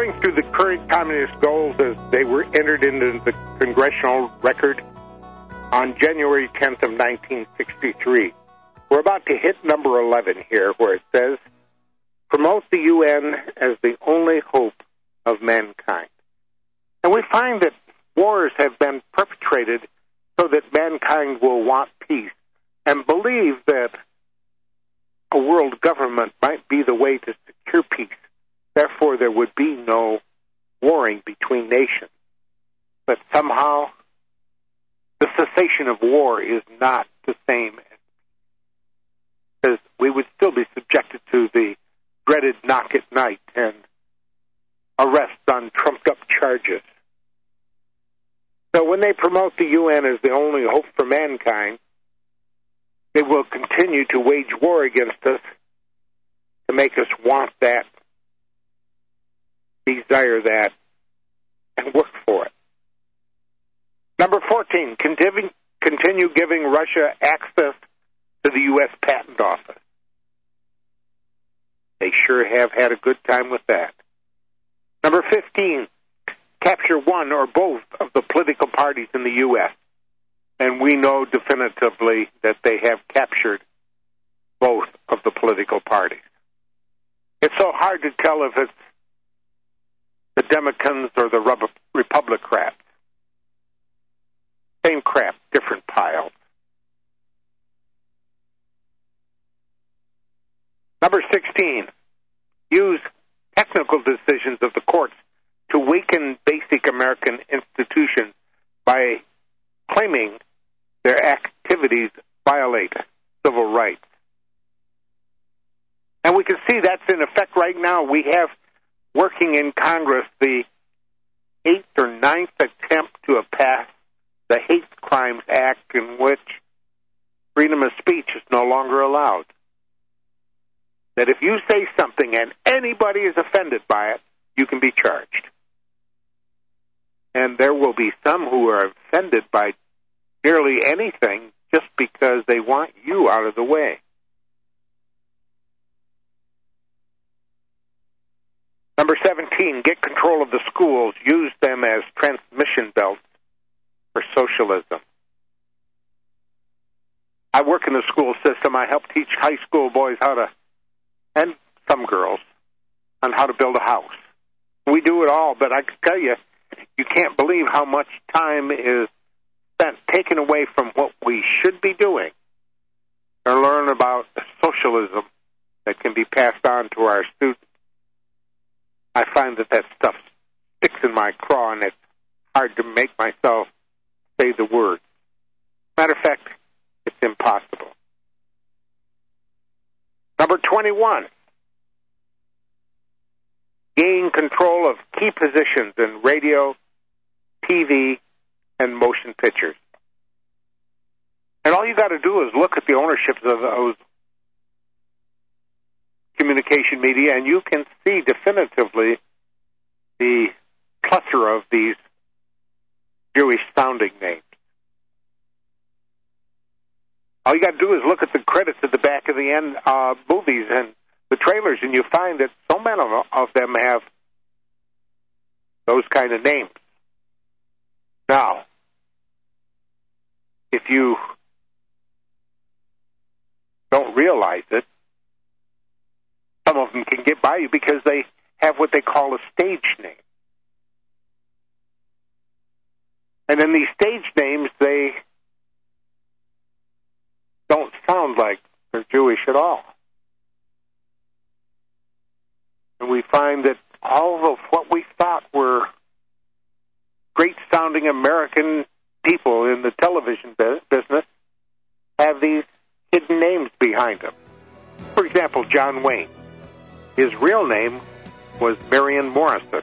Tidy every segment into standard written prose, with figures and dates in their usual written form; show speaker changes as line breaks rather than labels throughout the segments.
going through the current communist goals as they were entered into the congressional record on January 10th of 1963. We're about to hit number 11 here, where it says, promote the UN as the only hope of mankind. And we find that wars have been perpetrated so that mankind will want peace and believe that a world government might be the way to secure peace. Therefore, there would be no warring between nations. But somehow, the cessation of war is not the same as peace, because we would still be subjected to the dreaded knock at night and arrests on trumped-up charges. So when they promote the UN as the only hope for mankind, they will continue to wage war against us to make us want that, desire that, and work for it. Number 14, continue giving Russia access to the U.S. Patent Office. They sure have had a good time with that. Number 15, capture one or both of the political parties in the U.S. And we know definitively that they have captured both of the political parties. It's so hard to tell if it's the Democrats or the Republicans. Same crap, different piles. Number 16, use technical decisions of the courts to weaken basic American institutions by claiming their activities violate civil rights. And we can see that's in effect right now. We have working in Congress the 8th or 9th attempt to pass the Hate Crimes Act, in which freedom of speech is no longer allowed. That if you say something and anybody is offended by it, you can be charged. And there will be some who are offended by nearly anything just because they want you out of the way. Number 17, get control of the schools. Use them as transmission belts for socialism. I work in the school system. I help teach high school boys how to, and some girls, on how to build a house. We do it all, but I can tell you, you can't believe how much time is spent taken away from what we should be doing to learn about socialism that can be passed on to our students. I find that stuff sticks in my craw, and it's hard to make myself say the word. Matter of fact, it's impossible. Number 21, gain control of key positions in radio, TV, and motion pictures. And all you got to do is look at the ownerships of those communication media, and you can see definitively the plethora of these Jewish-sounding names. All you got to do is look at the credits at the back of the end movies and the trailers, and you find that so many of them have those kind of names. Now, if you don't realize it, some of them can get by you because they have what they call a stage name. And in these stage names, they don't sound like they're Jewish at all. And we find that all of what we thought were great-sounding American people in the television business have these hidden names behind them. For example, John Wayne. His real name was Marion Morrison.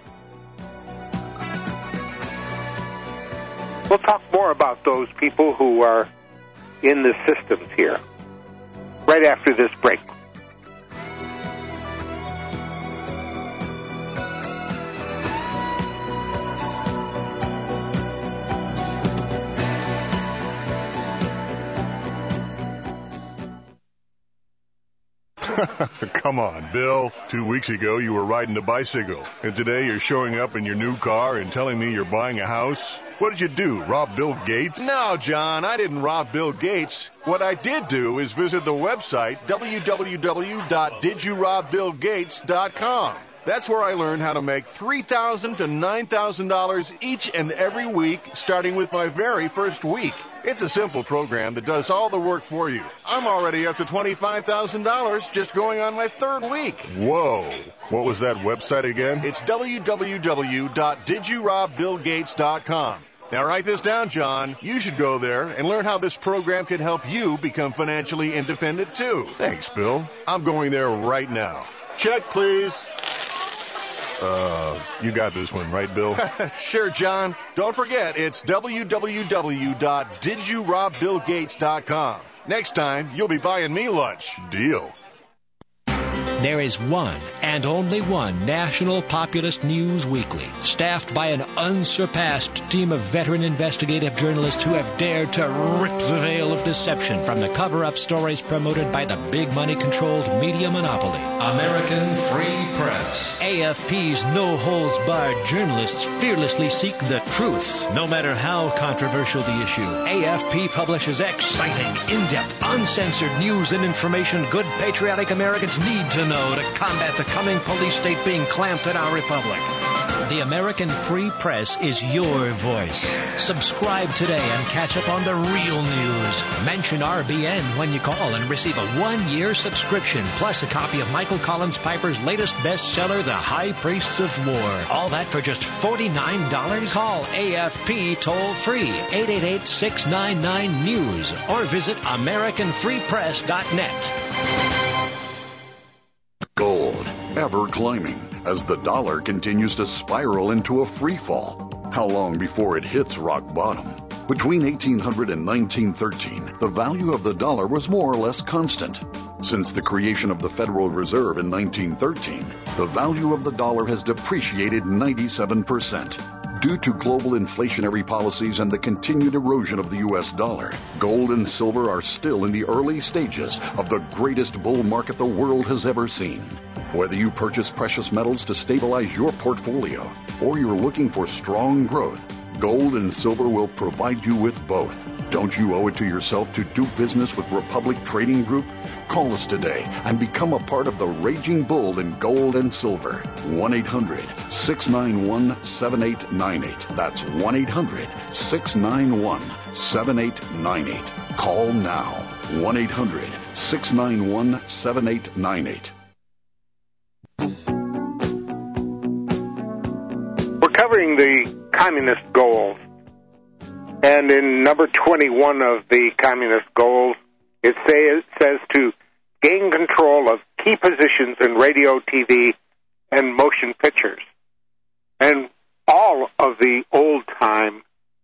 We'll talk more about those people who are in the systems here right after this break.
Come on, Bill. 2 weeks ago, you were riding a bicycle. And today, you're showing up in your new car and telling me you're buying a house? What did you do, rob Bill Gates?
No, John, I didn't rob Bill Gates. What I did do is visit the website, www.didyourobBillGates.com. That's where I learned how to make $3,000 to $9,000 each and every week, starting with my very first week. It's a simple program that does all the work for you. I'm already up to $25,000 just going on my third week.
Whoa. What was that website again?
It's www.didyourobBillGates.com. Now write this down, John. You should go there and learn how this program can help you become financially independent, too.
Thanks, Bill.
I'm going there right now. Check, please.
You got this one, right, Bill?
Sure, John. Don't forget, it's www.didyourobBillGates.com. Next time, you'll be buying me lunch.
Deal.
There is one and only one national populist news weekly, staffed by an unsurpassed team of veteran investigative journalists who have dared to rip the veil of deception from the cover-up stories promoted by the big money-controlled media monopoly. American Free Press. AFP's no-holds-barred journalists fearlessly seek the truth, no matter how controversial the issue. AFP publishes exciting, in-depth, uncensored news and information good patriotic Americans need to know to combat the coming police state being clamped in our republic. The American Free Press is your voice. Subscribe today and catch up on the real news. Mention RBN when you call and receive a 1-year subscription, plus a copy of Michael Collins Piper's latest bestseller, The High Priests of War. All that for just $49? Call AFP toll-free, 888-699-NEWS, or visit AmericanFreePress.net.
Gold, ever climbing, as the dollar continues to spiral into a free fall. How long before it hits rock bottom? Between 1800 and 1913, the value of the dollar was more or less constant. Since the creation of the Federal Reserve in 1913, the value of the dollar has depreciated 97%. Due to global inflationary policies and the continued erosion of the U.S. dollar, gold and silver are still in the early stages of the greatest bull market the world has ever seen. Whether you purchase precious metals to stabilize your portfolio or you're looking for strong growth, gold and silver will provide you with both. Don't you owe it to yourself to do business with Republic Trading Group? Call us today and become a part of the raging bull in gold and silver. 1-800-691-7898. That's 1-800-691-7898. Call now. 1-800-691-7898.
We're covering the communist goals. And in number 21 of the communist goals, it says to gain control of key positions in radio, TV, and motion pictures. And all of the old-time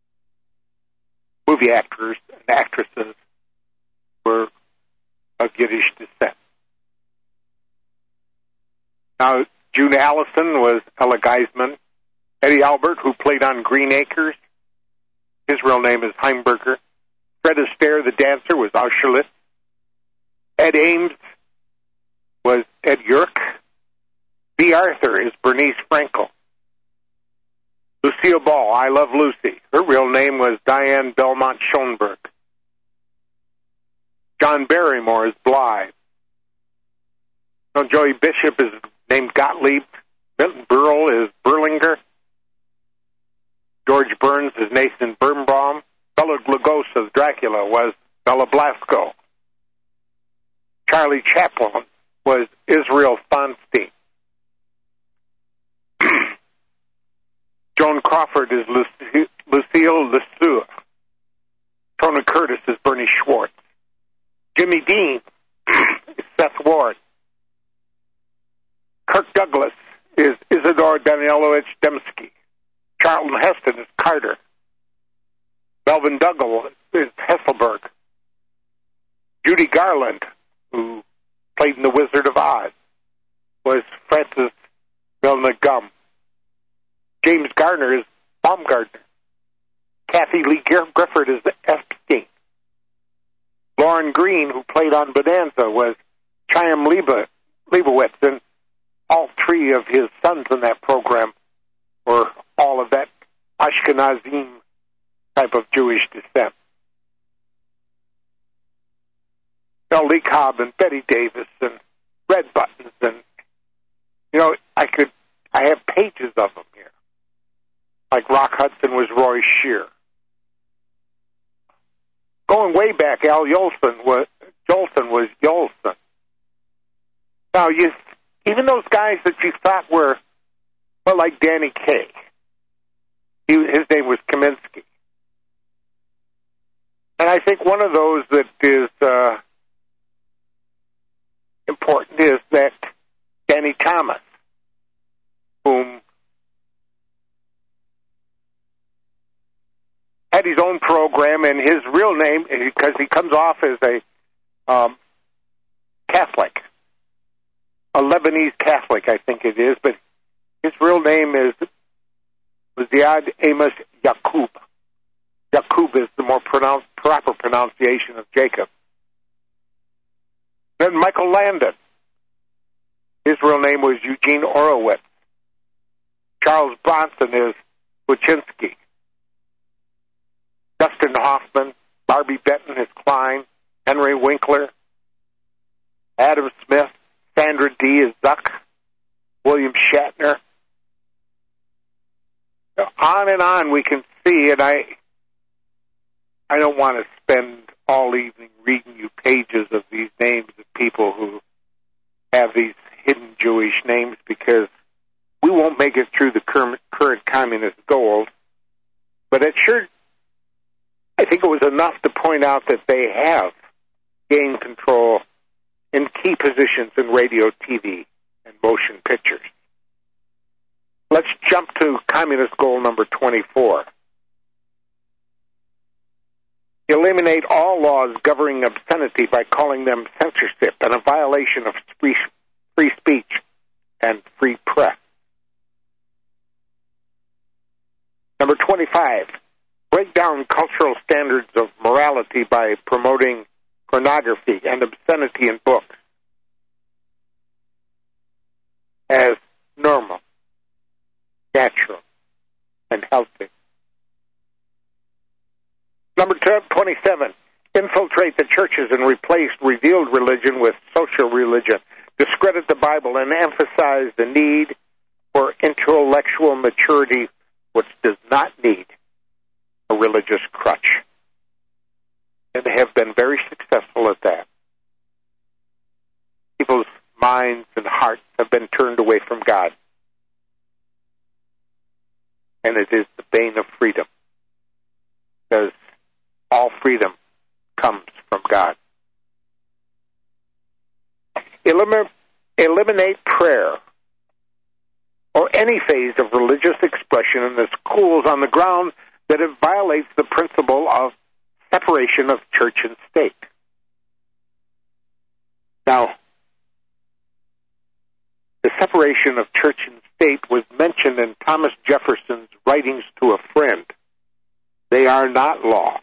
movie actors and actresses were of Yiddish descent. Now, June Allison was Ella Geisman. Eddie Albert, who played on Green Acres, his real name is Heimberger. Fred Astaire, the dancer, was Austerlitz. Ed Ames was Ed Yerk. B. Arthur is Bernice Frankel. Lucille Ball, I Love Lucy. Her real name was Diane Belmont Schoenberg. John Barrymore is Blythe. Now, Joey Bishop is named Gottlieb. Milton Berle is Berlinger. George Burns is Nathan Birnbaum. Bela Lugosi's Dracula was Bela Blasco. Charlie Chaplin was Israel Fonstein. Joan Crawford is Lucille Lesueur. Tony Curtis is Bernie Schwartz. Jimmy Dean is Seth Ward. Kirk Douglas is Isidore Danielowicz Dembski. Charlton Heston is Carter. Melvin Dougall is Hesselberg. Judy Garland, who played in The Wizard of Oz, was Frances Milne Gum. James Garner is Baumgartner. Kathy Lee Gifford is Epstein. Lauren Green, who played on Bonanza, was Chaim Leibowitz, and all three of his sons in that program were all of that Ashkenazim type of Jewish descent. Lee Cobb and Betty Davis and Red Buttons, and I have pages of them here. Like Rock Hudson was Roy Shear. Going way back, Al Jolson was Jolson. Now, even those guys that you thought were, like Danny Kaye, his name was Kaminsky. And I think one of those that is important is that Danny Thomas, whom had his own program, and his real name, because he comes off as a Catholic, a Lebanese Catholic, I think it is, but his real name was Ziad Amos Yaqub. Yaqub is the more proper pronunciation of Jacob. Then Michael Landon. His real name was Eugene Orowitz. Charles Bronson is Wojcinski. Dustin Hoffman, Barbie Benton is Klein, Henry Winkler, Adam Smith, Sandra Dee is Zuck, William Shatner. On and on we can see, and I don't want to spend all evening reading you pages of these names of people who have these hidden Jewish names, because we won't make it through the current communist gold. But I think it was enough to point out that they have gained control in key positions in radio, TV, and motion pictures. Let's jump to communist goal number 24. Eliminate all laws governing obscenity by calling them censorship and a violation of free speech and free press. Number 25. Break down cultural standards of morality by promoting pornography and obscenity in books as normal, natural, and healthy. Number 27, infiltrate the churches and replace revealed religion with social religion. Discredit the Bible and emphasize the need for intellectual maturity, which does not need a religious crutch. And they have been very successful at that. People's minds and hearts have been turned away from God. And it is the bane of freedom, because all freedom comes from God. Eliminate prayer or any phase of religious expression in the schools on the ground that it violates the principle of separation of church and state. Now, the separation of church and state was mentioned in Thomas Jefferson's writings to a friend. They are not law.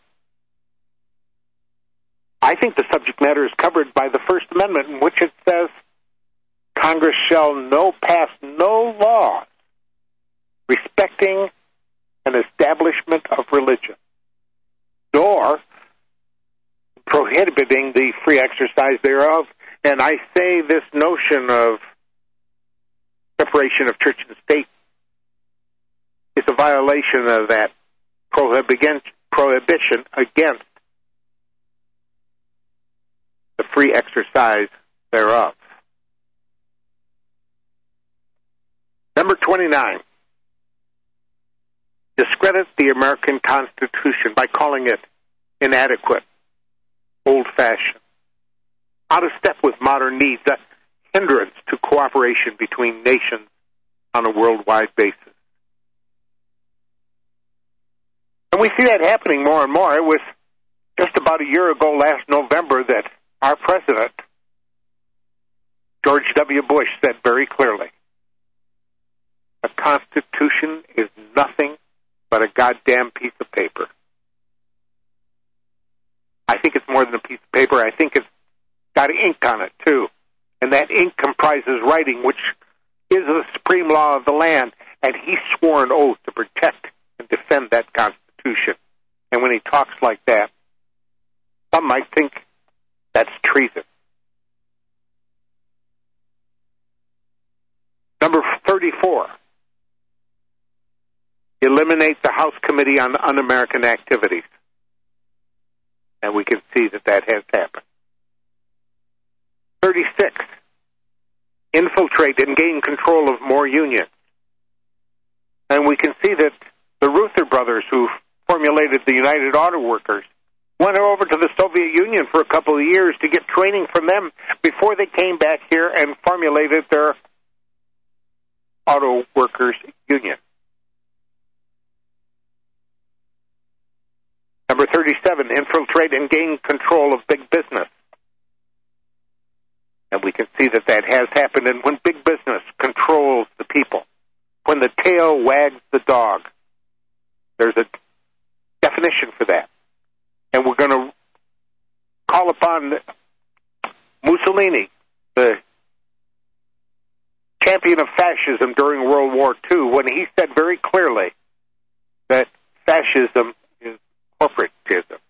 I think the subject matter is covered by the First Amendment, in which it says, Congress shall pass no laws respecting an establishment of religion, nor prohibiting the free exercise thereof. And I say this notion of separation of church and state is a violation of that prohibition against the free exercise thereof. Number 29. Discredit the American Constitution by calling it inadequate, old-fashioned, out of step with modern needs, a hindrance to cooperation between nations on a worldwide basis. And we see that happening more and more. It was just about a year ago, last November, that our president, George W. Bush, said very clearly, a constitution is nothing but a goddamn piece of paper. I think it's more than a piece of paper. I think it's got ink on it, too. and that ink comprises writing, which is the supreme law of the land, and he swore an oath to protect and defend that Constitution. And when he talks like that, some might think that's treason. Number 34, eliminate the House Committee on Un-American Activities. And we can see that has happened. 36, infiltrate and gain control of more unions. And we can see that the Reuther brothers, who formulated the United Auto Workers, went over to the Soviet Union for a couple of years to get training from them before they came back here and formulated their Auto Workers Union. Number 37, infiltrate and gain control of big business. And we can see that has happened. And when big business controls the people, when the tail wags the dog, there's a definition for that. And we're going to call upon Mussolini, the champion of fascism during World War II, when he said very clearly that fascism is corporatism.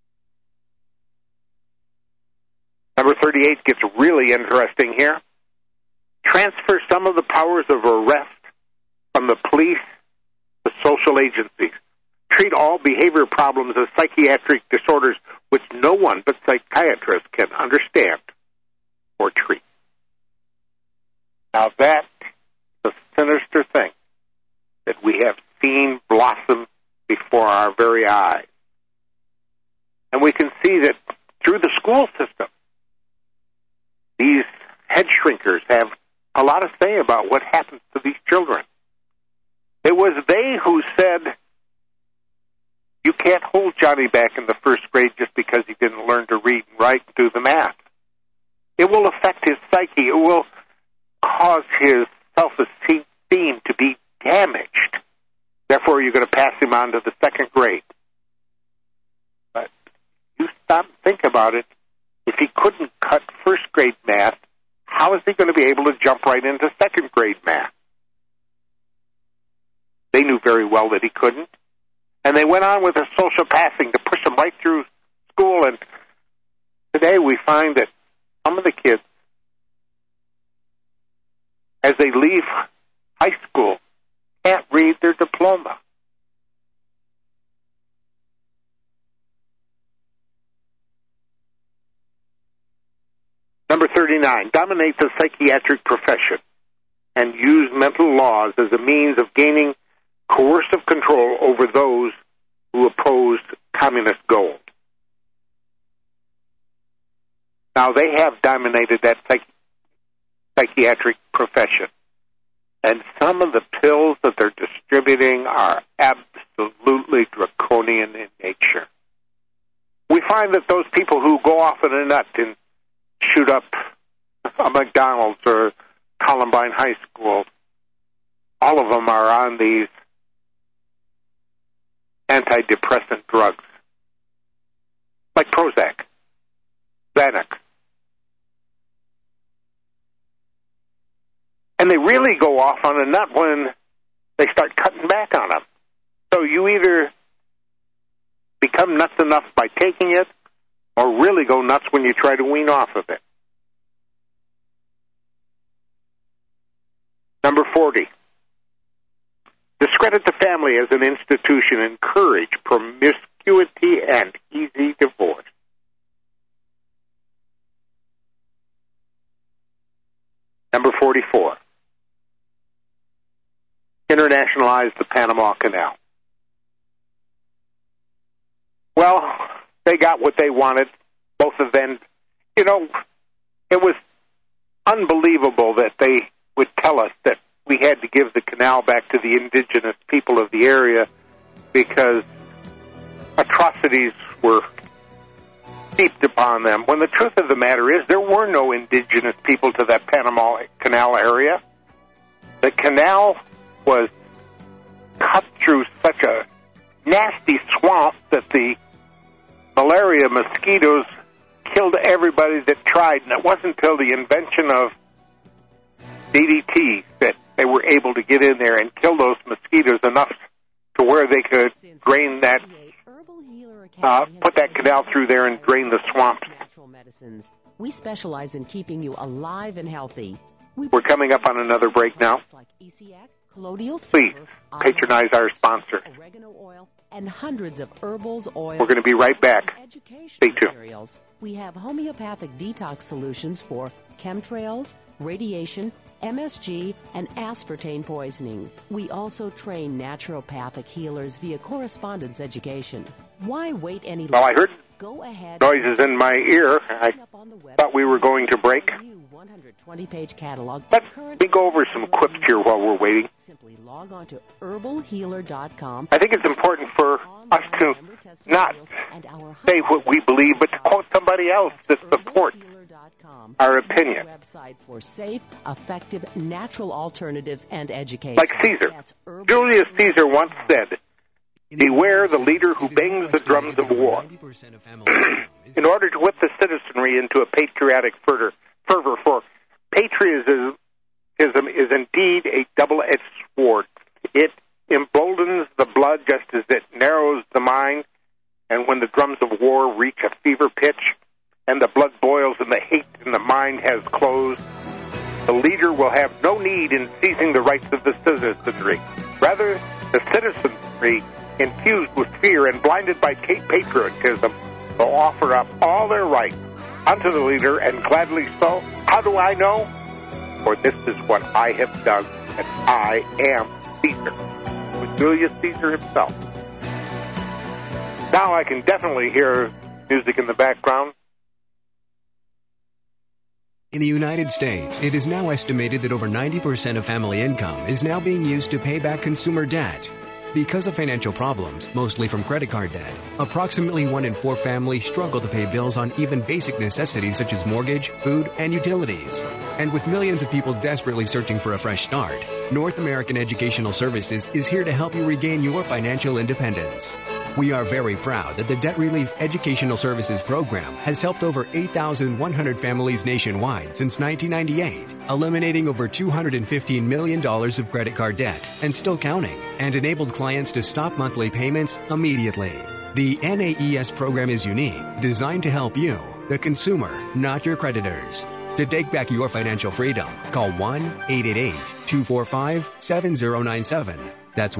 Number 38 gets really interesting here. Transfer some of the powers of arrest from the police to social agencies. Treat all behavior problems as psychiatric disorders which no one but psychiatrists can understand or treat. Now that's a sinister thing that we have seen blossom before our very eyes. And we can see that through the school system, these head shrinkers have a lot to say about what happens to these children. It was they who said, you can't hold Johnny back in the first grade just because he didn't learn to read and write and do the math. It will affect his psyche. It will cause his self-esteem to be damaged. Therefore, you're going to pass him on to the second grade. But you stop and think about it. If he couldn't cut first grade math, how is he going to be able to jump right into second grade math? They knew very well that he couldn't. And they went on with a social passing to push him right through school. And today we find that some of the kids, as they leave high school, can't read their diploma. Number 39, dominate the psychiatric profession and use mental laws as a means of gaining coercive control over those who oppose communist goals. Now, they have dominated that psychiatric profession, and some of the pills that they're distributing are absolutely draconian in nature. We find that those people who go off in a nut and shoot up a McDonald's or Columbine High School, all of them are on these antidepressant drugs, like Prozac, Xanax. And they really go off on a nut when they start cutting back on them. So you either become nuts enough by taking it, or really go nuts when you try to wean off of it. Number 40. Discredit the family as an institution. Encourage promiscuity and easy divorce. Number 44. Internationalize the Panama Canal. Well, they got what they wanted, both of them. You know, it was unbelievable that they would tell us that we had to give the canal back to the indigenous people of the area because atrocities were heaped upon them, when the truth of the matter is there were no indigenous people to that Panama Canal area. The canal was cut through such a nasty swamp that the malaria mosquitoes killed everybody that tried, and it wasn't until the invention of DDT that they were able to get in there and kill those mosquitoes enough to where they could drain that, put that canal through there and drain the swamps.
We specialize in keeping you alive and healthy.
We're coming up on another break now. Please patronize our sponsor.
Oregano oil and hundreds of herbals, oils.
We're going to be right back. Stay tuned.
We have homeopathic detox solutions for chemtrails, radiation, MSG, and aspartame poisoning. We also train naturopathic healers via correspondence education. Why wait any longer?
Well, I heard
Go ahead.
noises in my ear. I thought we were going to break.
120-page catalog.
Let me go over some quips here while we're waiting.
Simply log on to herbalhealer.com.
I think it's important for us to not say what we believe, but to quote somebody else that supports our opinion.
Website for safe, effective, natural alternatives and education.
Like Caesar. Julius Caesar once said, "Beware the leader who bangs the drums of war." In order to whip the citizenry into a patriotic fervor for patriotism is indeed a double-edged sword. It emboldens the blood just as it narrows the mind, and when the drums of war reach a fever pitch and the blood boils and the hate in the mind has closed, the leader will have no need in seizing the rights of the citizenry. Rather, the citizenry, infused with fear and blinded by patriotism, will offer up all their rights unto the leader, and gladly so. How do I know? For this is what I have done, and I am Caesar. With Julius Caesar himself. Now I can definitely hear music in the background.
In the United States, it is now estimated that over 90% of family income is now being used to pay back consumer debt. Because of financial problems, mostly from credit card debt, approximately 1 in 4 families struggle to pay bills on even basic necessities such as mortgage, food, and utilities. And with millions of people desperately searching for a fresh start, North American Educational Services is here to help you regain your financial independence. We are very proud that the Debt Relief Educational Services Program has helped over 8,100 families nationwide since 1998, eliminating over $215 million of credit card debt and still counting, and enabled clients to stop monthly payments immediately. The NAES program is unique, designed to help you, the consumer, not your creditors. To take back your financial freedom, call 1-888-245-7097. That's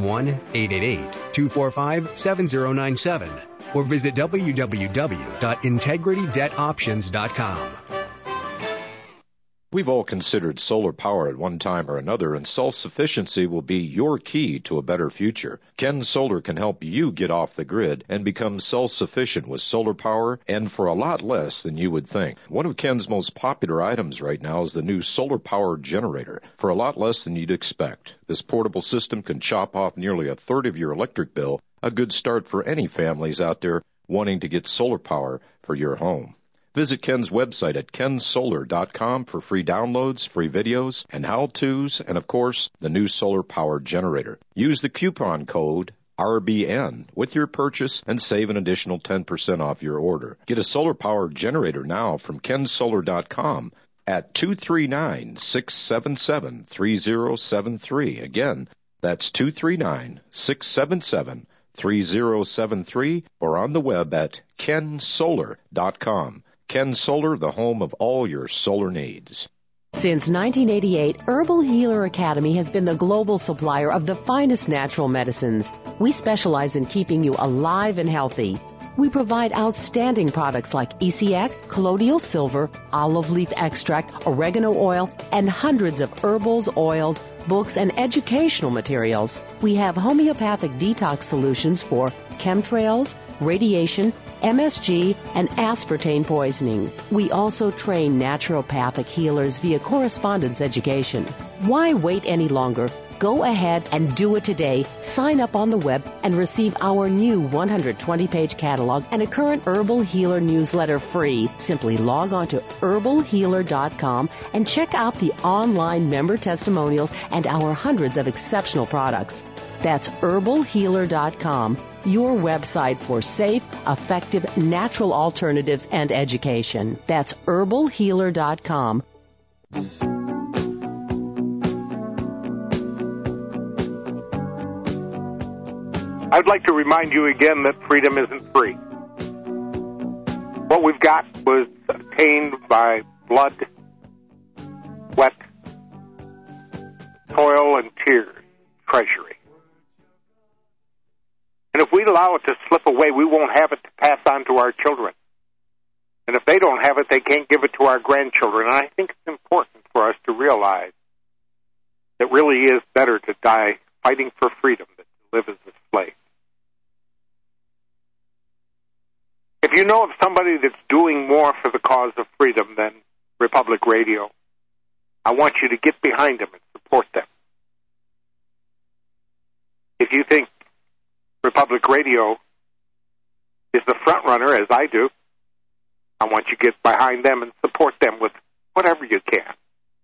1-888-245-7097. Or visit www.integritydebtoptions.com.
We've all considered solar power at one time or another, and self-sufficiency will be your key to a better future. Ken Solar can help you get off the grid and become self-sufficient with solar power, and for a lot less than you would think. One of Ken's most popular items right now is the new solar power generator, for a lot less than you'd expect. This portable system can chop off nearly a third of your electric bill, a good start for any families out there wanting to get solar power for your home. Visit Ken's website at kensolar.com for free downloads, free videos, and how-tos, and of course, the new solar power generator. Use the coupon code RBN with your purchase and save an additional 10% off your order. Get a solar power generator now from kensolar.com at 239-677-3073. Again, that's 239-677-3073, or on the web at kensolar.com. Ken Solar, the home of all your solar needs.
Since 1988, Herbal Healer Academy has been the global supplier of the finest natural medicines. We specialize in keeping you alive and healthy. We provide outstanding products like ECX, colloidal silver, olive leaf extract, oregano oil, and hundreds of herbals, oils, books, and educational materials. We have homeopathic detox solutions for chemtrails, radiation, MSG, and aspartame poisoning. We also train naturopathic healers via correspondence education. Why wait any longer? Go ahead and do it today. Sign up on the web and receive our new 120-page catalog and a current Herbal Healer newsletter free. Simply log on to herbalhealer.com and check out the online member testimonials and our hundreds of exceptional products. That's herbalhealer.com. your website for safe, effective, natural alternatives and education. That's herbalhealer.com.
I'd like to remind you again that freedom isn't free. What we've got was obtained by blood, sweat, toil, and tears, treasury. And if we allow it to slip away, we won't have it to pass on to our children. And if they don't have it, they can't give it to our grandchildren. And I think it's important for us to realize that it really is better to die fighting for freedom than to live as a slave. If you know of somebody that's doing more for the cause of freedom than Republic Radio, I want you to get behind them and support them. If you think Republic Radio is the front runner, as I do, I want you to get behind them and support them with whatever you can.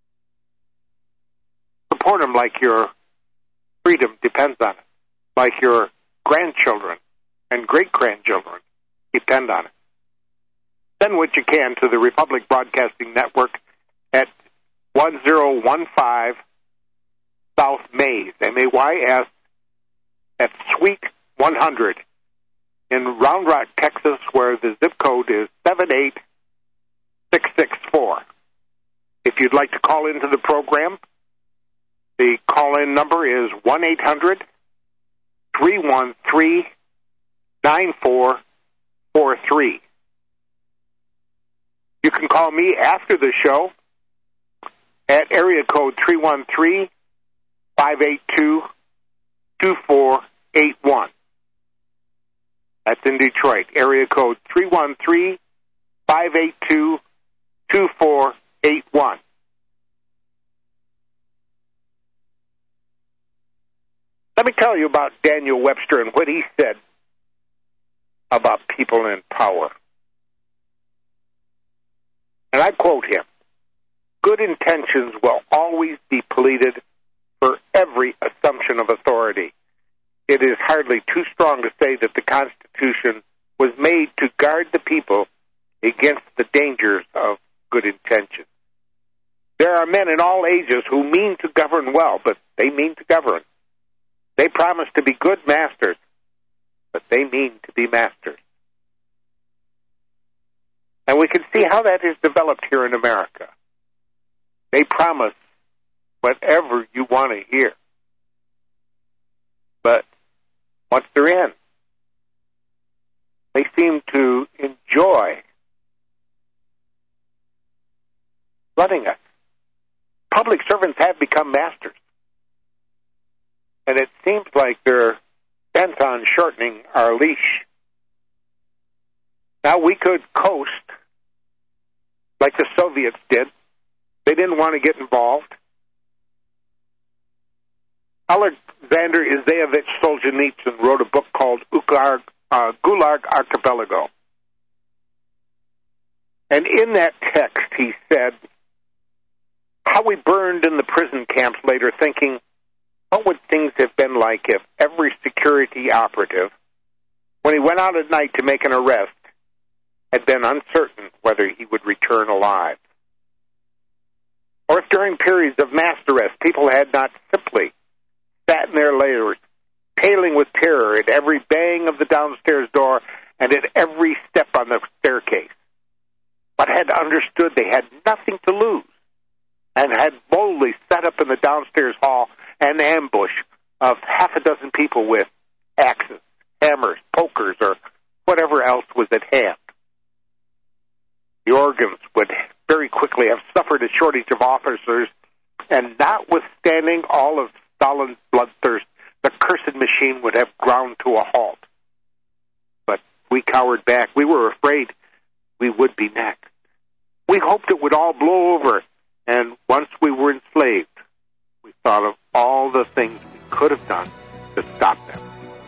Support them like your freedom depends on it, like your grandchildren and great-grandchildren depend on it. Send what you can to the Republic Broadcasting Network at 1015 South Mays, M-A-Y-S, at Suite 100 in Round Rock, Texas, where the zip code is 78664. If you'd like to call into the program, the call-in number is 1-800-313-9443. You can call me after the show at area code 313-582-2481. That's in Detroit. Area code 313-582-2481. Let me tell you about Daniel Webster and what he said about people in power. And I quote him, "Good intentions will always be pleaded for every assumption of authority. It is hardly too strong to say that the Constitution was made to guard the people against the dangers of good intentions. There are men in all ages who mean to govern well, but they mean to govern. They promise to be good masters, but they mean to be masters." And we can see how that is developed here in America. They promise whatever you want to hear. But once they're in, they seem to enjoy running us. Public servants have become masters. And it seems like they're bent on shortening our leash. Now, we could coast like the Soviets did. They didn't want to get involved. Alexander Isaievich Solzhenitsyn wrote a book called Gulag Archipelago. And in that text, he said how we burned in the prison camps later, thinking, what would things have been like if every security operative, when he went out at night to make an arrest, had been uncertain whether he would return alive? Or if during periods of mass arrest, people had not simply sat in their layers, paling with terror at every bang of the downstairs door and at every step on the staircase, but had understood they had nothing to lose and had boldly set up in the downstairs hall an ambush of half a dozen people with axes, hammers, pokers, or whatever else was at hand. The organs would very quickly have suffered a shortage of officers, and notwithstanding all of Stalin's bloodthirst, the cursed machine would have ground to a halt. But we cowered back. We were afraid we would be next. We hoped it would all blow over, and once we were enslaved, we thought of all the things we could have done to stop them.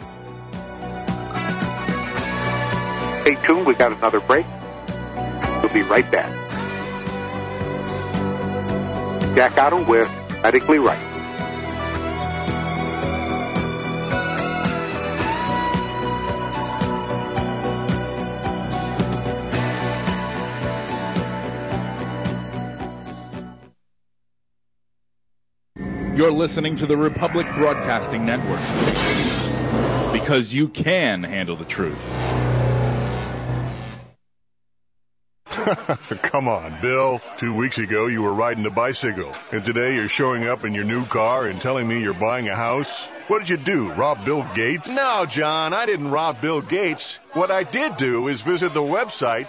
Stay tuned. We got another break. We'll be right back. Jack Otto with Medically Right.
You're listening to the Republic Broadcasting Network. Because you can handle the truth.
Come on, Bill. 2 weeks ago, you were riding a bicycle. And today, you're showing up in your new car and telling me you're buying a house? What did you do, rob Bill Gates?
No, John, I didn't rob Bill Gates. What I did do is visit the website,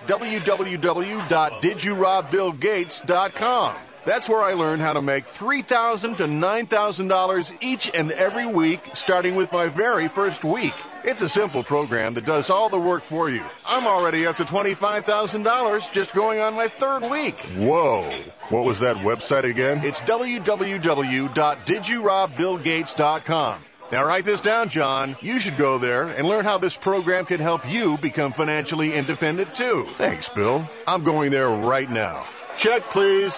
www.didyourobBillGates.com. That's where I learned how to make $3,000 to $9,000 each and every week, starting with my very first week. It's a simple program that does all the work for you. I'm already up to $25,000 just going on my third week.
Whoa. What was that website again?
It's www.didyourobBillGates.com. Now write this down, John. You should go there and learn how this program can help you become financially independent, too.
Thanks, Bill.
I'm going there right now. Check, please.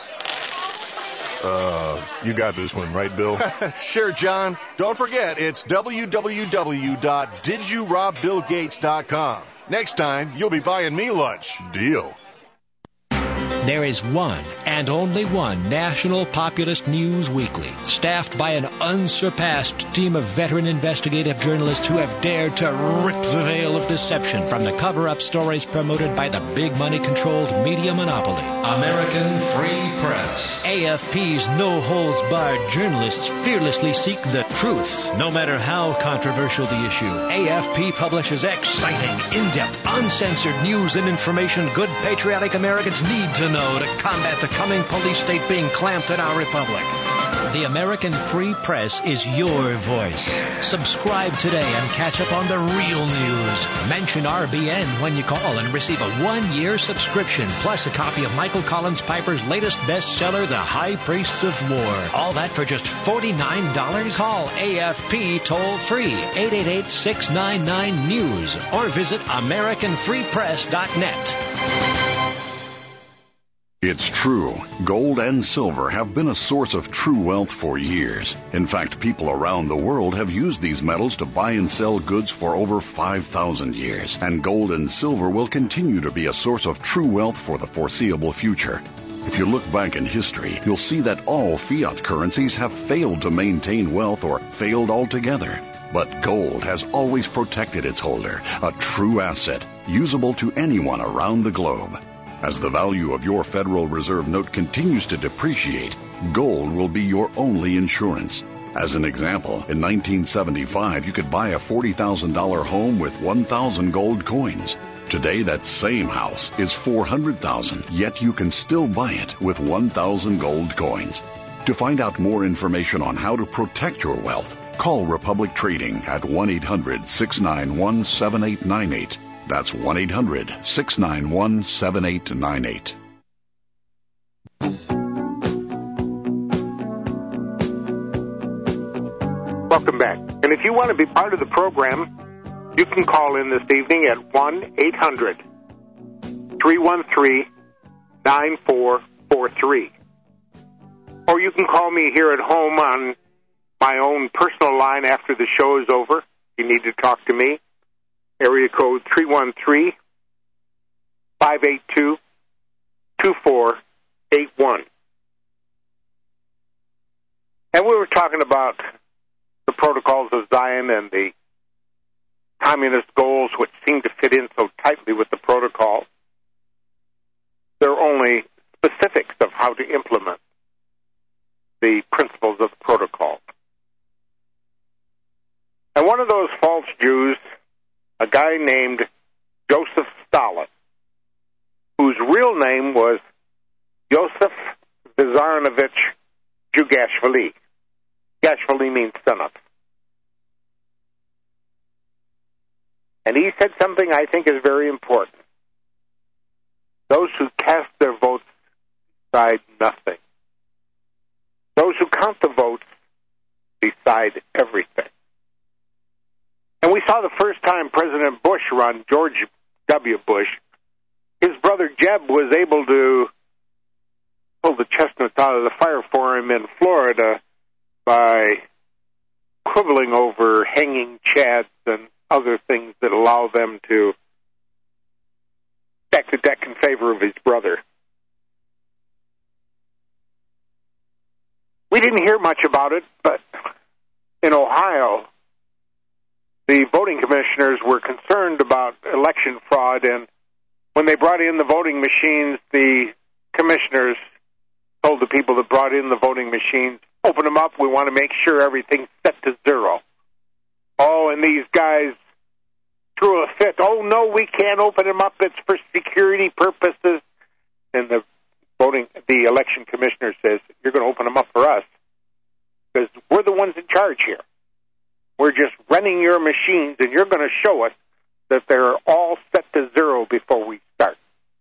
You got this one, right, Bill?
Sure, John. Don't forget, it's www.didyourobBillGates.com. Next time, you'll be buying me lunch.
Deal.
There is one and only one national populist news weekly, staffed by an unsurpassed team of veteran investigative journalists who have dared to rip the veil of deception from the cover-up stories promoted by the big money-controlled media monopoly. American Free Press. AFP's no-holds-barred journalists fearlessly seek the truth, no matter how controversial the issue. AFP publishes exciting, in-depth, uncensored news and information good patriotic Americans need to know to combat the coming police state being clamped in our republic. The American Free Press is your voice. Subscribe today and catch up on the real news. Mention RBN when you call and receive a 1-year subscription, plus a copy of Michael Collins Piper's latest bestseller, The High Priests of War. All that for just $49? Call AFP toll-free, 888-699-NEWS, or visit AmericanFreePress.net.
It's true. Gold and silver have been a source of true wealth for years. In fact, people around the world have used these metals to buy and sell goods for over 5,000 years. And gold and silver will continue to be a source of true wealth for the foreseeable future. If you look back in history, you'll see that all fiat currencies have failed to maintain wealth or failed altogether. But gold has always protected its holder, a true asset, usable to anyone around the globe. As the value of your Federal Reserve note continues to depreciate, gold will be your only insurance. As an example, in 1975, you could buy a $40,000 home with 1,000 gold coins. Today, that same house is $400,000, yet you can still buy it with 1,000 gold coins. To find out more information on how to protect your wealth, call Republic Trading at 1-800-691-7898. That's 1-800-691-7898.
Welcome back. And if you want to be part of the program, you can call in this evening at 1-800-313-9443. Or you can call me here at home on my own personal line after the show is over. If you need to talk to me. Area code 313-582-2481. And we were talking about the protocols of Zion and the communist goals which seem to fit in so tightly with the protocol. There are only specifics of how to implement the principles of the protocol. And one of those false Jews, a guy named Joseph Stalin, whose real name was Yosef Vissarionovich Jugashvili. Gashvili means son of. And he said something I think is very important. Those who cast their votes decide nothing. Those who count the votes decide everything. And we saw the first time President Bush run, George W. Bush, his brother Jeb was able to pull the chestnuts out of the fire for him in Florida by quibbling over hanging chads and other things that allow them to stack the deck in favor of his brother. We didn't hear much about it, but in Ohio, the voting commissioners were concerned about election fraud, and when they brought in the voting machines, the commissioners told the people that brought in the voting machines, open them up, we want to make sure everything's set to zero. Oh, and these guys threw a fit. Oh, no, we can't open them up. It's for security purposes. And the election commissioner says, you're going to open them up for us because we're the ones in charge here. We're just running your machines, and you're going to show us that they're all set to zero before we start.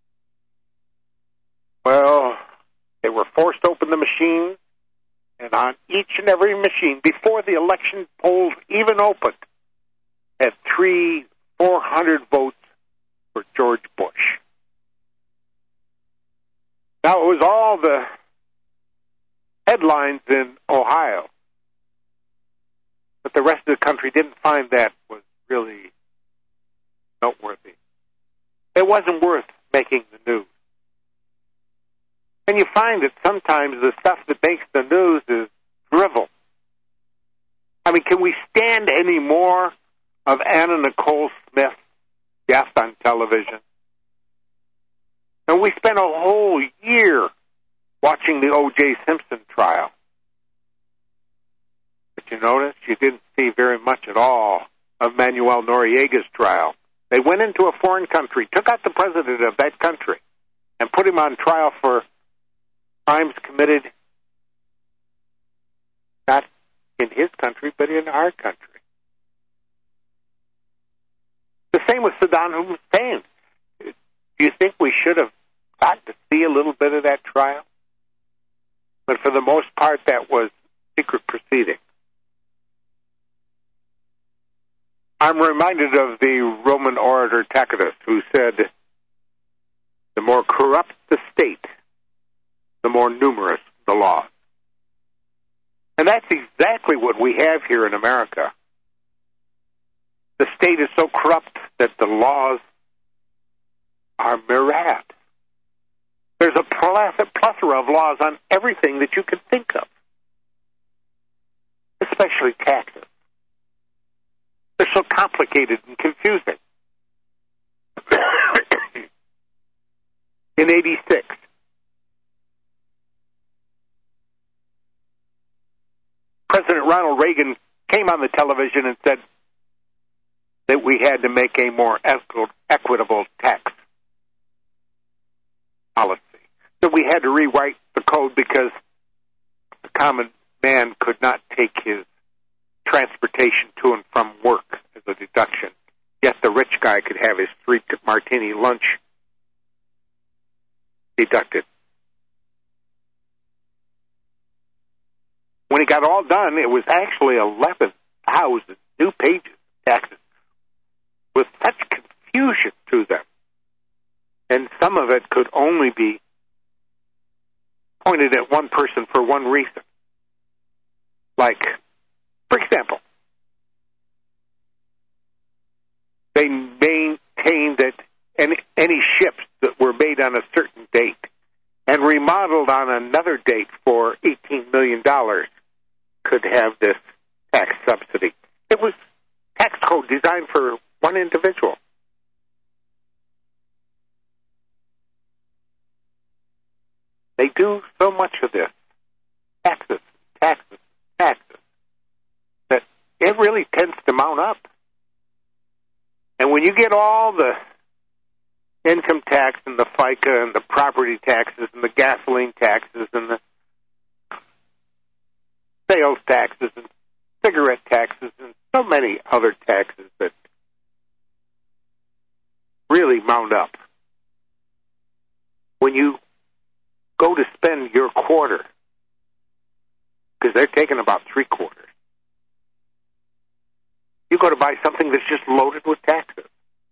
Well, they were forced to open the machines, and on each and every machine, before the election polls even opened, had 400 votes for George Bush. Now, it was all the headlines in Ohio, but the rest of the country didn't find that was really noteworthy. It wasn't worth making the news. And you find that sometimes the stuff that makes the news is drivel. I mean, can we stand any more of Anna Nicole Smith guest on television? And we spent a whole year watching the O.J. Simpson trial. But you notice you didn't see very much at all of Manuel Noriega's trial. They went into a foreign country, took out the president of that country, and put him on trial for crimes committed not in his country, but in our country. The same with Saddam Hussein. Do you think we should have got to see a little bit of that trial? But for the most part, that was secret proceeding. I'm reminded of the Roman orator Tacitus, who said, the more corrupt the state, the more numerous the laws. And that's exactly what we have here in America. The state is so corrupt that the laws are myriad. There's a plethora of laws on everything that you can think of, especially taxes. They're so complicated and confusing. In 86, President Ronald Reagan came on the television and said that we had to make a more equitable tax policy. That we had to rewrite the code because the common man could not take his transportation to and from work as a deduction. Yet the rich guy could have his 3-martini lunch deducted. When it got all done, it was actually 11,000 new pages of taxes with such confusion to them. And some of it could only be pointed at one person for one reason. Like, for example, they maintained that any ships that were made on a certain date and remodeled on another date for $18 million could have this tax subsidy. It was tax code designed for one individual. They do so much of this. Taxes, that it really tends to mount up. And when you get all the income tax and the FICA and the property taxes and the gasoline taxes and the sales taxes and cigarette taxes and so many other taxes that really mount up, when you go to spend your quarter, because they're taking about 3/4, you go to buy something that's just loaded with taxes.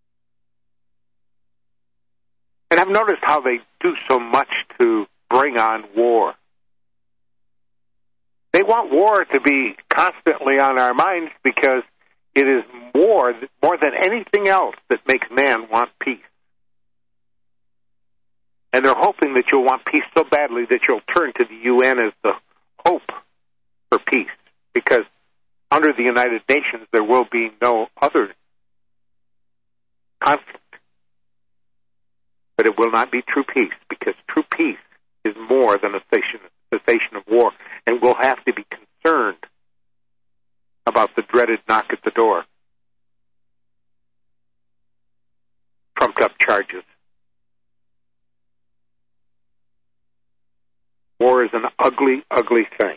And I've noticed how they do so much to bring on war. They want war to be constantly on our minds because it is more than anything else that makes man want peace. And they're hoping that you'll want peace so badly that you'll turn to the UN as the hope for peace, because under the United Nations there will be no other conflict. But it will not be true peace, because true peace is more than a cessation of war, and we'll have to be concerned about the dreaded knock at the door. Trumped up charges. War is an ugly, ugly thing.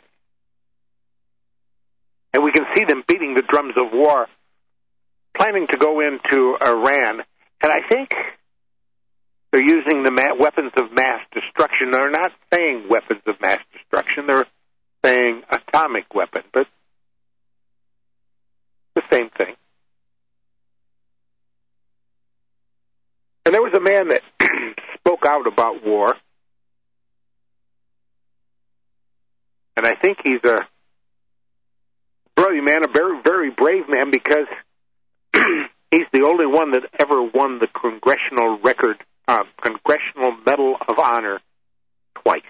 And we can see them beating the drums of war, planning to go into Iran. And I think they're using the weapons of mass destruction. They're not saying weapons of mass destruction. They're saying atomic weapon, but the same thing. And there was a man that spoke out about war, and I think he's a brilliant man, a very, very brave man, because he's the only one that ever won the Congressional Medal of Honor twice.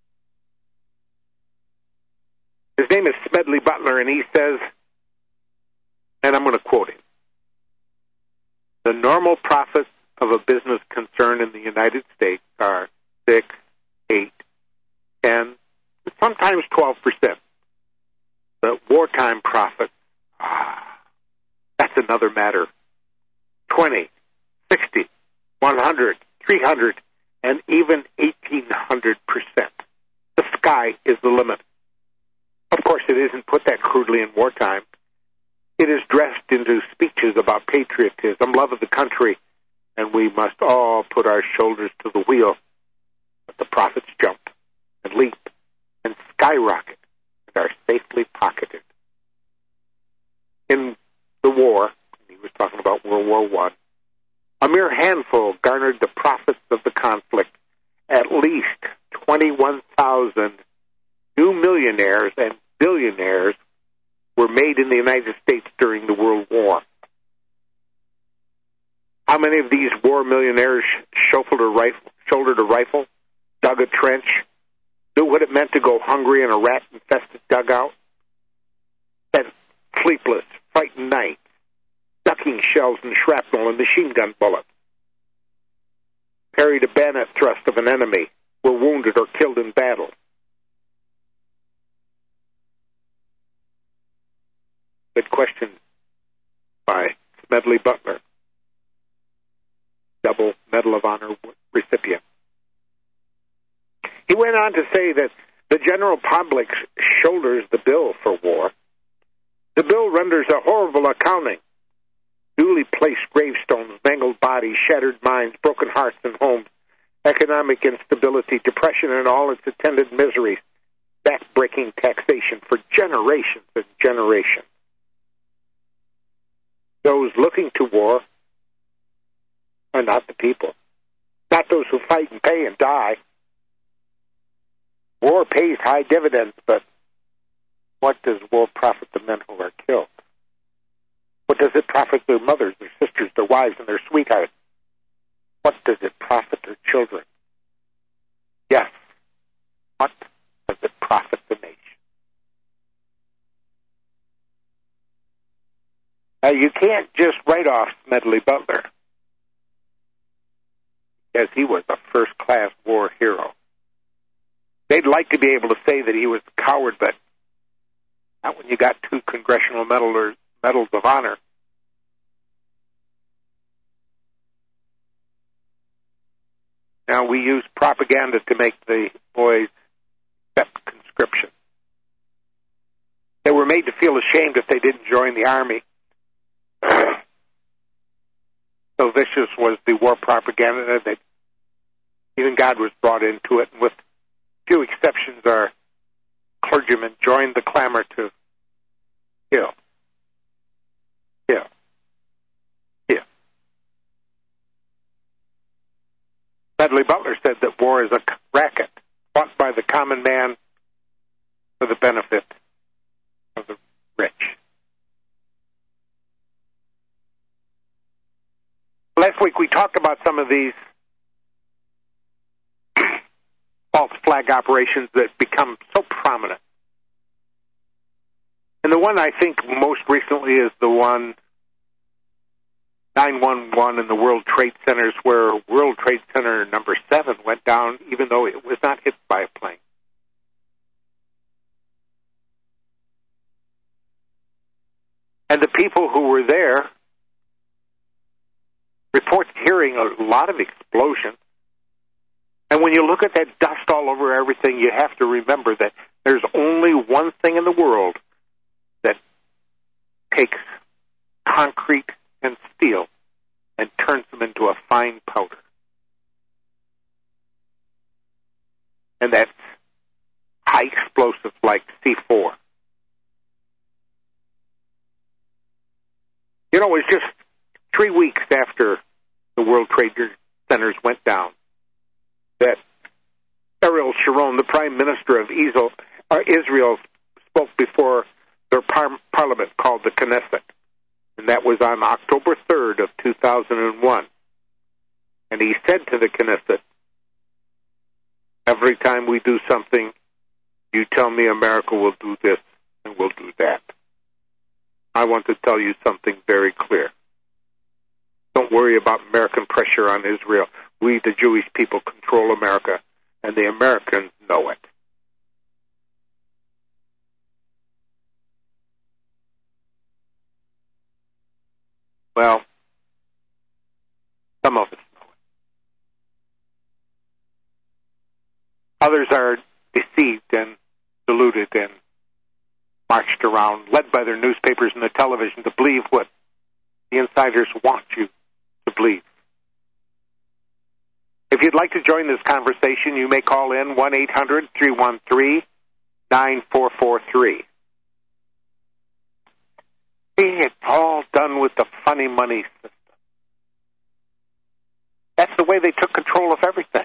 His name is Smedley Butler, and he says, and I'm going to quote him, "The normal profits of a business concern in the United States are 6, 8, 10, sometimes 12%. But wartime profits, that's another matter. 20, 60, 100, 300, and even 1,800%. The sky is the limit." Of course, it isn't put that crudely in wartime. It is dressed into speeches about patriotism, love of the country, and we must all put our shoulders to the wheel. But the profits jump and leap and skyrocket and are safely pocketed. In the war, he was talking about World War I, a mere handful garnered the profits of the conflict. At least 21,000 new millionaires and billionaires were made in the United States during the World War. How many of these war millionaires shouldered a rifle, dug a trench, knew what it meant to go hungry in a rat-infested dugout, had sleepless, frightened nights, ducking shells and shrapnel and machine gun bullets, parried a bayonet thrust of an enemy, were wounded or killed in battle? Good question by Smedley Butler, double Medal of Honor recipient. He went on to say that the general public shoulders the bill for war. The bill renders a horrible accounting. Newly placed gravestones, mangled bodies, shattered minds, broken hearts and homes, economic instability, depression and all its attendant miseries, back-breaking taxation for generations and generations. Those looking to war are not the people, not those who fight and pay and die. War pays high dividends, but what does war profit the men who are killed? What does it profit their mothers, their sisters, their wives, and their sweethearts? What does it profit their children? Yes, what does it profit the nation? Now, you can't just write off Smedley Butler, as he was a first-class war hero. They'd like to be able to say that he was a coward, but not when you got 2 Congressional Medals of Honor. Now, we use propaganda to make the boys accept conscription. They were made to feel ashamed if they didn't join the Army. So vicious was the war propaganda that even God was brought into it, and with few exceptions, our clergymen joined the clamor to kill, kill, kill. Smedley Butler said that war is a racket fought by the common man for the benefit of the rich. Last week we talked about some of these false flag operations that become so prominent. And the one I think most recently is the one 911 in the World Trade Centers, where World Trade Center number 7 went down, even though it was not hit by a plane. And the people who were there reports hearing a lot of explosions. And when you look at that dust all over everything, you have to remember that there's only one thing in the world that takes concrete and steel and turns them into a fine powder. And that's high explosive like C4. You know, it was just 3 weeks after the World Trade Centers went down that Ariel Sharon, the Prime Minister of Israel, spoke before their parliament called the Knesset. And that was on October 3rd of 2001. And he said to the Knesset, every time we do something, you tell me America will do this and will do that. I want to tell you something very clear. Don't worry about American pressure on Israel. We, the Jewish people, control America, and the Americans know it. Well, some of us know it. Others are deceived and deluded and marched around, led by their newspapers and the television to believe what the insiders want you to believe. If you'd like to join this conversation, you may call in 1-800-313-9443. It's all done with the funny money system. That's the way they took control of everything.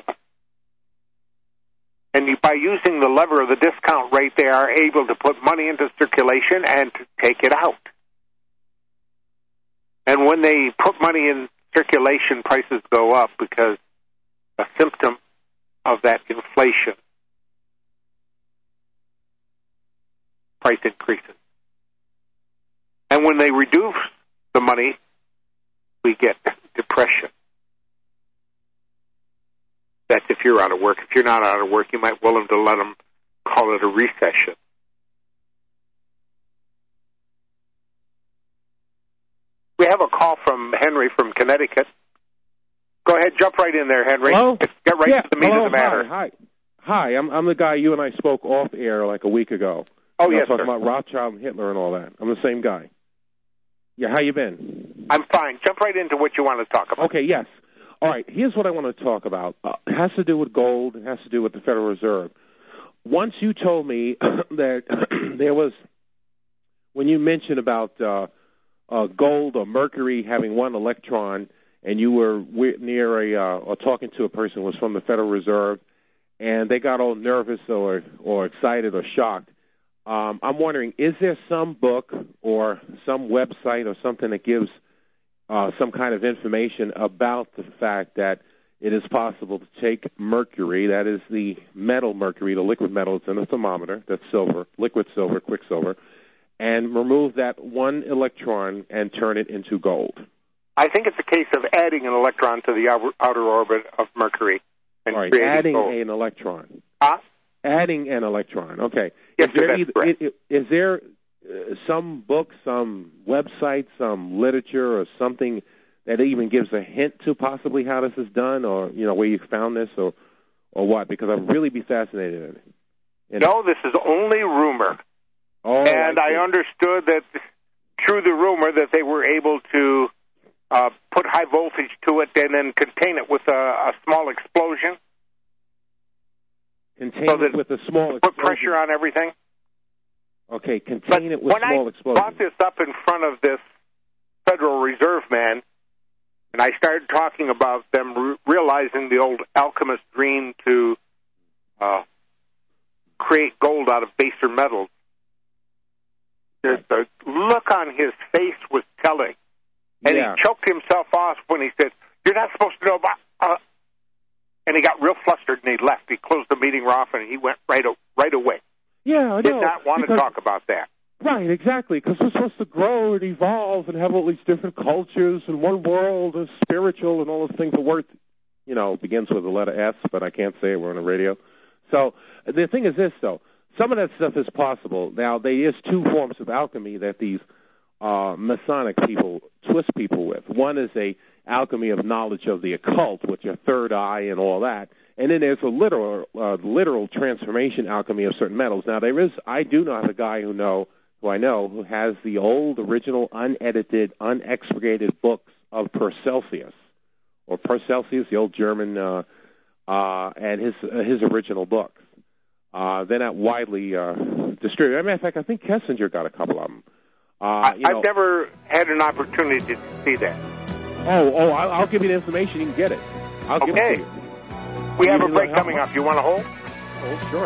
And by using the lever of the discount rate, they are able to put money into circulation and to take it out. And when they put money in circulation, prices go up because a symptom of that inflation, price increases. And when they reduce the money, we get depression. That's if you're out of work. If you're not out of work, you might willing to let them call it a recession. We have a call from Henry from Connecticut. Go ahead, jump right in there, Henry.
Hello?
Get right to the meat of the matter.
Hi. I'm the guy you and I spoke off air like a week ago.
Oh, yes,
talking
sir.
about Rothschild and Hitler and all that. I'm the same guy. Yeah, how you been?
I'm fine. Jump right into what you want to talk about.
Okay, yes. All right, here's what I want to talk about. It has to do with gold. It has to do with the Federal Reserve. Once you told me that there was, when you mentioned about gold or mercury having one electron, and you were near or talking to a person who was from the Federal Reserve, and they got all nervous or excited or shocked, I'm wondering, is there some book or some website or something that gives some kind of information about the fact that it is possible to take mercury, that is the metal mercury, the liquid metal, it's in a thermometer, that's silver, liquid silver, quicksilver, and remove that one electron and turn it into gold?
I think it's a case of adding an electron to the outer orbit of Mercury. And
all right,
creating
adding
gold.
an electron.
Huh?
Adding an electron, okay.
Yes,
Is there some book, some website, some literature, or something that even gives a hint to possibly how this is done, or where you found this, or what? Because I'd really be fascinated in it.
No, this is only rumor.
Oh,
and I understood that through the rumor that they were able to put high voltage to it and then contain it with a small explosion.
Contain it with a small explosion.
Put pressure on everything.
Okay, contain it with small explosion.
When I brought this up in front of this Federal Reserve man, and I started talking about them realizing the old alchemist dream to create gold out of baser metals, the look on his face was telling. And he choked himself off when he said, "You're not supposed to know about..." And he got real flustered and he left. He closed the meeting off and he went right away.
Yeah, I know.
Did not want to talk about that.
Right, exactly, because we're supposed to grow and evolve and have all these different cultures and one world is spiritual and all those things. The word, begins with the letter S, but I can't say it. We're on the radio. So the thing is this, though. Some of that stuff is possible. Now, there is two forms of alchemy that these Masonic people twist people with. One is a alchemy of knowledge of the occult with your third eye and all that. And then there's a literal transformation alchemy of certain metals. Now, I do know a guy who I know who has the old, original, unedited, unexpurgated books of Paracelsus, the old German, and his original books. They're not widely distributed. As a matter of fact, I think Kessinger got a couple of them.
I've never had an opportunity to see that.
I'll give you the information. You can get it. I'll give it to you.
We have a break coming up. You want to hold?
Oh, sure.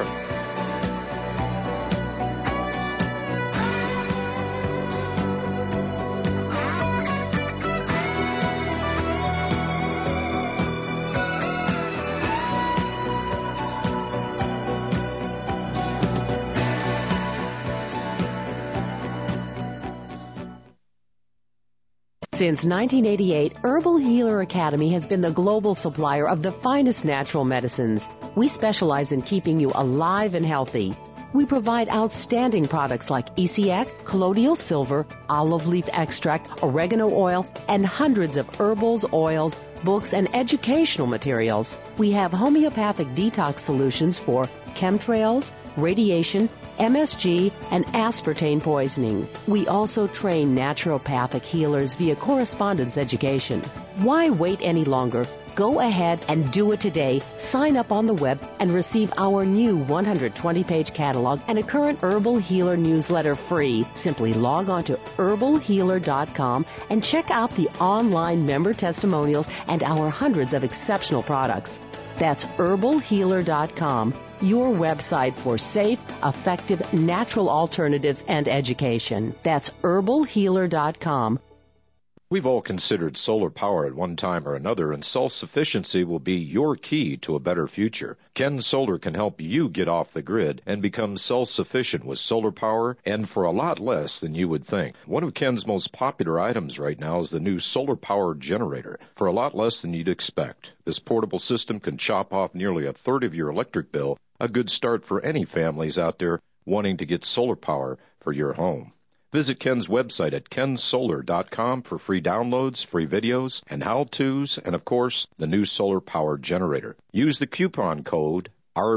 Since 1988, Herbal Healer Academy has been the global supplier of the finest natural medicines. We specialize in keeping you alive and healthy. We provide outstanding products like ECX, colloidal silver, olive leaf extract, oregano oil, and hundreds of herbals, oils, books, and educational materials. We have homeopathic detox solutions for chemtrails, radiation, MSG, and aspartame poisoning. We also train naturopathic healers via correspondence education. Why wait any longer? Go ahead and do it today. Sign up on the web and receive our new 120-page catalog and a current Herbal Healer newsletter free. Simply log on to herbalhealer.com and check out the online member testimonials and our hundreds of exceptional products. That's herbalhealer.com, your website for safe, effective, natural alternatives and education. That's herbalhealer.com.
We've all considered solar power at one time or another, and self-sufficiency will be your key to a better future. Ken Solar can help you get off the grid and become self-sufficient with solar power, and for a lot less than you would think. One of Ken's most popular items right now is the new solar power generator, for a lot less than you'd expect. This portable system can chop off nearly a third of your electric bill, a good start for any families out there wanting to get solar power for your home. Visit Ken's website at kensolar.com for free downloads, free videos, and how-tos, and, of course, the new solar power generator. Use the coupon code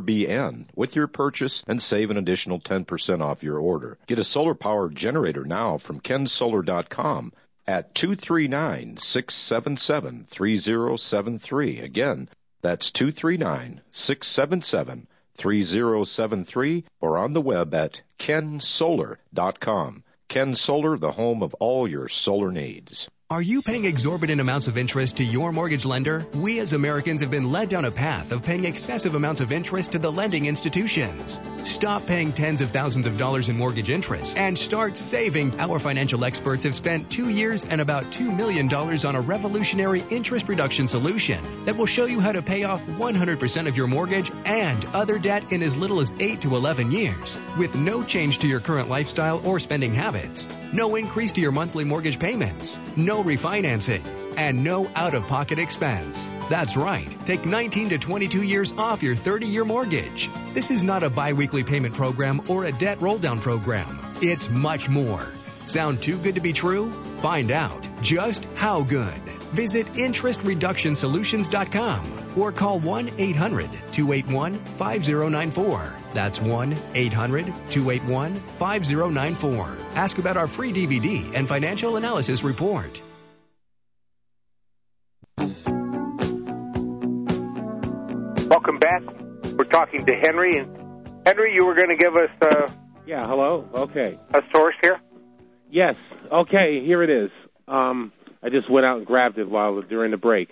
RBN with your purchase and save an additional 10% off your order. Get a solar power generator now from kensolar.com at 239-677-3073. Again, that's 239-677-3073, or on the web at kensolar.com. Ken Solar, the home of all your solar needs.
Are you paying exorbitant amounts of interest to your mortgage lender? We as Americans have been led down a path of paying excessive amounts of interest to the lending institutions. Stop paying tens of thousands of dollars in mortgage interest and start saving. Our financial experts have spent 2 years and about $2 million on a revolutionary interest reduction solution that will show you how to pay off 100% of your mortgage and other debt in as little as 8 to 11 years with no change to your current lifestyle or spending habits. No increase to your monthly mortgage payments, no refinancing, and no out-of-pocket expense. That's right. Take 19 to 22 years off your 30-year mortgage. This is not a bi-weekly payment program or a debt roll-down program. It's much more. Sound too good to be true? Find out just how good. Visit interestreductionsolutions.com or call 1-800-281-5094. That's 1-800-281-5094. Ask about our free DVD and financial analysis report.
Welcome back. We're talking to Henry. And Henry, you were going to give us
Yeah, hello? Okay.
a source here?
Yes. Okay, here it is. I just went out and grabbed it during the break.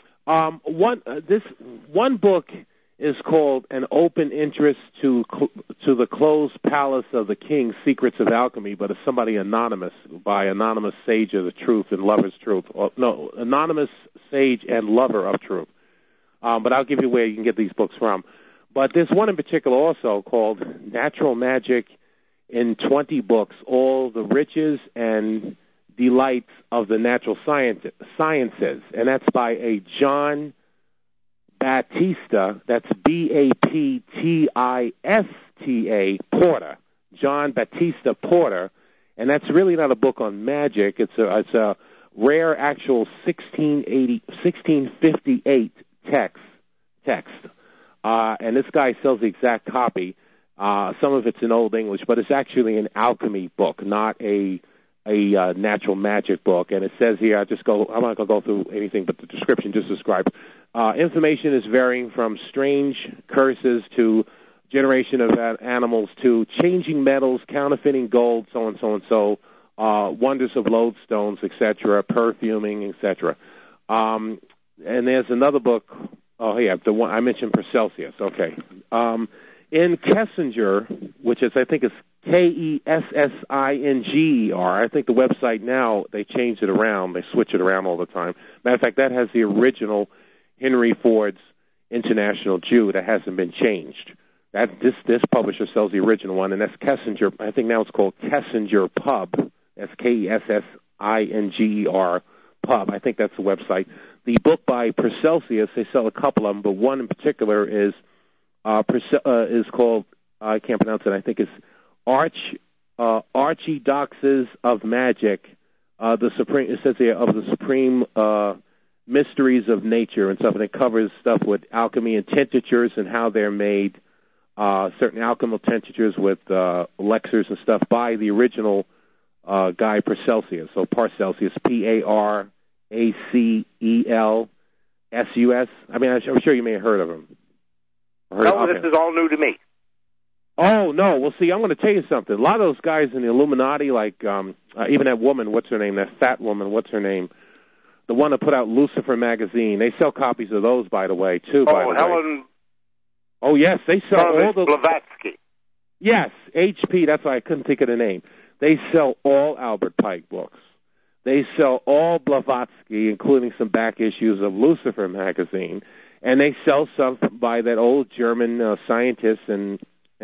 One book is called An Open Interest to the Closed Palace of the King, Secrets of Alchemy, but it's somebody anonymous, by Anonymous Sage of the Truth and Lover's Truth. Anonymous Sage and Lover of Truth. But I'll give you where you can get these books from. But there's one in particular also called Natural Magic in 20 books all the riches and delights of the natural sciences. And that's by a John Batista, that's Baptista Porter, John Batista Porter, and that's really not a book on magic. It's a rare actual 1658 text. And this guy sells the exact copy. Some of it's in Old English, but it's actually an alchemy book, not a natural magic book. And it says here, I'm not going to go through anything but the description just described. Information is varying from strange curses to generation of animals to changing metals, counterfeiting gold, so and so and so, wonders of lodestones, etc., perfuming, etc. And there's another book. Oh, yeah, the one I mentioned, Paracelsus. Okay. In Kessinger, which is, I think, is Kessinger. I think the website now, they change it around. They switch it around all the time. Matter of fact, that has the original Henry Ford's International Jew that hasn't been changed. This publisher sells the original one, and that's Kessinger. I think now it's called Kessinger Pub. That's Kessinger Pub. I think that's the website. The book by Paracelsus, they sell a couple of them, but one in particular is called, I can't pronounce it, I think it's Archidoxes of Magic, it says here, of the Supreme Mysteries of Nature and stuff, and it covers stuff with alchemy and tinctures and how they're made, certain alchemical tinctures with elixirs and stuff by the original guy Paracelsus. So Paracelsus, Paracelsus. I mean, I'm sure you may have heard of him.
No, this is all new to me.
Oh, no. Well, see, I'm going to tell you something. A lot of those guys in the Illuminati, like even that woman, what's her name, that fat woman, what's her name? The one that put out Lucifer magazine. They sell copies of those, by the way, too.
Helen.
Oh, yes, they sell all those.
Blavatsky.
Yes, HP, that's why I couldn't think of the name. They sell all Albert Pike books. They sell all Blavatsky, including some back issues of Lucifer magazine. And they sell stuff by that old German scientist and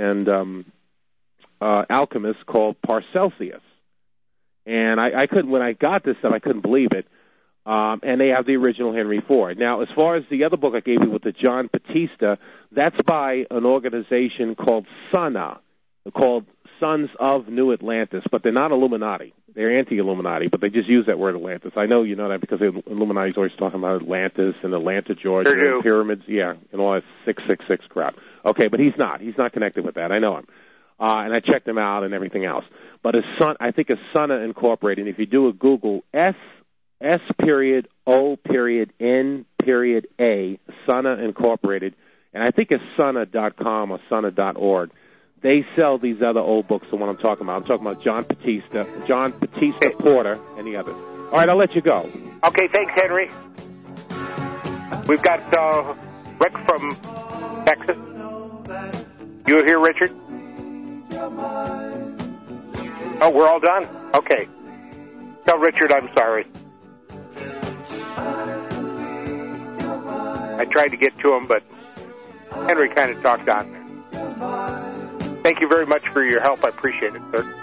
alchemist called Paracelsus. And I couldn't, when I got this stuff, I couldn't believe it. And they have the original Henry Ford. Now, as far as the other book I gave you with the John Batista, that's by an organization called SUNA, called Sons of New Atlantis, but they're not Illuminati. They're anti-Illuminati, but they just use that word Atlantis. I know you know that because the Illuminati's always talking about Atlantis and Atlanta, Georgia, and pyramids, yeah, and all that 666 crap. Okay, but he's not. He's not connected with that. I know him. And I checked him out and everything else. But his son, I think it's SUNA Incorporated, and if you do a Google, S.O.N.A, SUNA Incorporated, and I think it's SUNA.com or SUNA.org. They sell these other old books, the one I'm talking about. I'm talking about John Batista Porter, and the others. All right, I'll let you go.
Okay, thanks, Henry. We've got Rick from Texas. You here, Richard? Oh, we're all done? Okay. Tell Richard I'm sorry. I tried to get to him, but Henry kind of talked on there. Thank you very much for your help. I appreciate it, sir.